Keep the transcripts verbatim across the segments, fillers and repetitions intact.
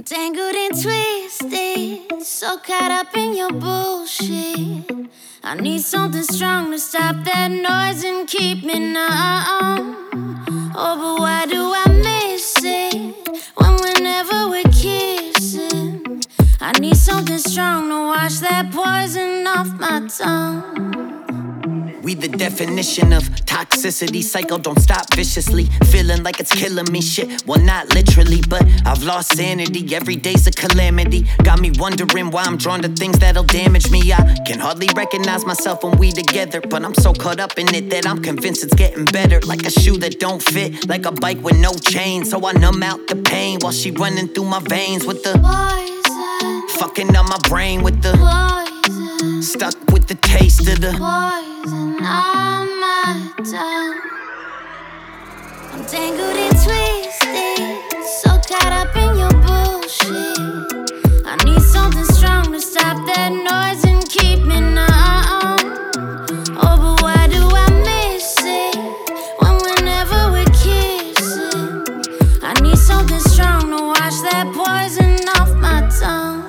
I'm tangled and twisted, so caught up in your bullshit. I need something strong to stop that noise and keep me numb. Oh, but why do I miss it when whenever we're kissing? I need something strong to wash that poison off my tongue. We the definition of toxicity. Cycle don't stop viciously. Feeling like it's killing me. Shit, well not literally, but I've lost sanity. Every day's a calamity. Got me wondering why I'm drawn to things that'll damage me. I can hardly recognize myself when we together, but I'm so caught up in it that I'm convinced it's getting better. Like a shoe that don't fit, like a bike with no chain. So I numb out the pain while she running through my veins with the poison. Fucking up my brain with the poison. Stuck with the taste of the poison on my tongue. I'm tangled and twisted, so caught up in your bullshit. I need something strong to stop that noise and keep me numb. Oh, but why do I miss it when whenever we're kissing? I need something strong to wash that poison off my tongue.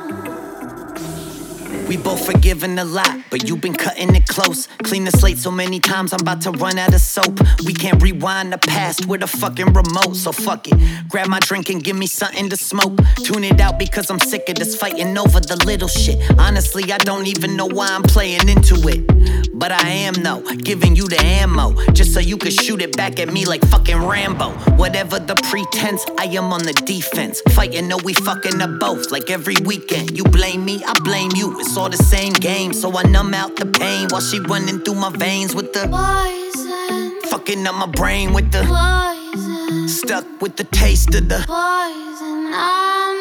We both forgiven a lot, but you been cutting it close. Clean the slate so many times, I'm about to run out of soap. We can't rewind the past with a fucking remote, so fuck it. Grab my drink and give me something to smoke. Tune it out because I'm sick of this fighting over the little shit. Honestly, I don't even know why I'm playing into it, but I am though, giving you the ammo, just so you can shoot it back at me like fucking Rambo. Whatever the pretense, I am on the defense. Fighting, no, we fucking up both, like every weekend. You blame me, I blame you, it's all the same game. So I numb out the pain while she running through my veins with the poison. Fucking up my brain with the poison. Stuck with the taste of the poison.